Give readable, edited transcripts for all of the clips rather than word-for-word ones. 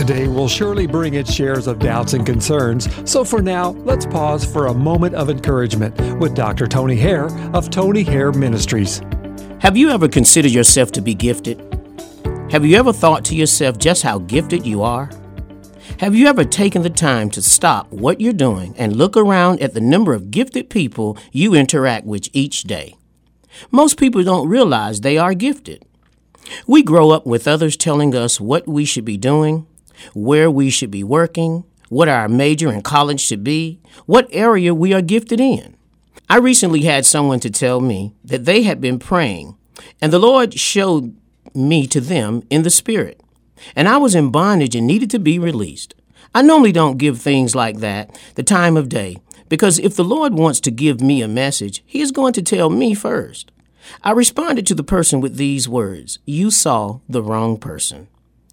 Today will surely bring its shares of doubts and concerns, so for now, let's pause for a moment of encouragement with Dr. Tony Hare of Tony Hare Ministries. Have you ever considered yourself to be gifted? Have you ever thought to yourself just how gifted you are? Have you ever taken the time to stop what you're doing and look around at the number of gifted people you interact with each day? Most people don't realize they are gifted. We grow up with others telling us what we should be doing, where we should be working, what our major in college should be, what area we are gifted in. I recently had someone to tell me that they had been praying, and the Lord showed me to them in the Spirit, and I was in bondage and needed to be released. I normally don't give things like that the time of day, because if the Lord wants to give me a message, He is going to tell me first. I responded to the person with these words: "You saw the wrong person."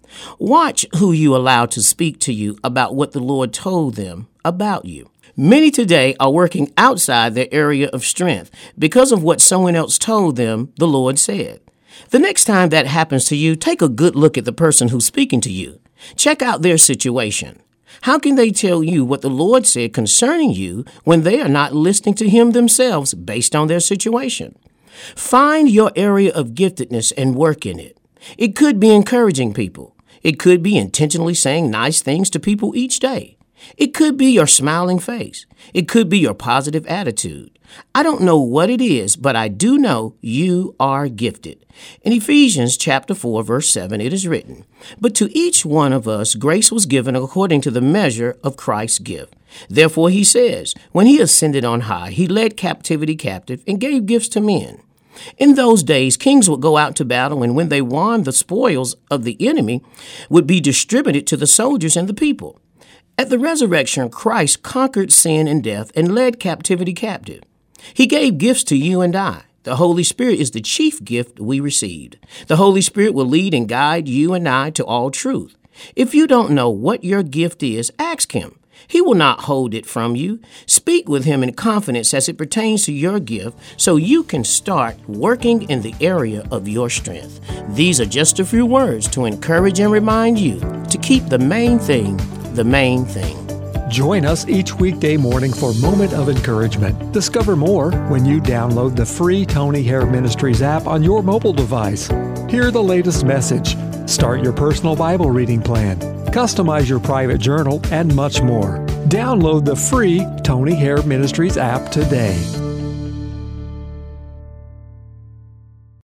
Watch who you allow to speak to you about what the Lord told them about you. Many today are working outside their area of strength because of what someone else told them the Lord said. The next time that happens to you, take a good look at the person who's speaking to you. Check out their situation. How can they tell you what the Lord said concerning you when they are not listening to Him themselves based on their situation? Find your area of giftedness and work in it. It could be encouraging people. It could be intentionally saying nice things to people each day. It could be your smiling face. It could be your positive attitude. I don't know what it is, but I do know you are gifted. In Ephesians chapter 4, verse 7, it is written, "But to each one of us grace was given according to the measure of Christ's gift. Therefore, he says, when he ascended on high, he led captivity captive and gave gifts to men." In those days, kings would go out to battle, and when they won, the spoils of the enemy would be distributed to the soldiers and the people. At the resurrection, Christ conquered sin and death and led captivity captive. He gave gifts to you and I. The Holy Spirit is the chief gift we received. The Holy Spirit will lead and guide you and I to all truth. If you don't know what your gift is, ask Him. He will not hold it from you. Speak with Him in confidence as it pertains to your gift so you can start working in the area of your strength. These are just a few words to encourage and remind you to keep the main thing the main thing. Join us each weekday morning for Moment of Encouragement. Discover more when you download the free Tony Hare Ministries app on your mobile device. Hear the latest message, start your personal Bible reading plan, customize your private journal, and much more. Download the free Tony Hare Ministries app today.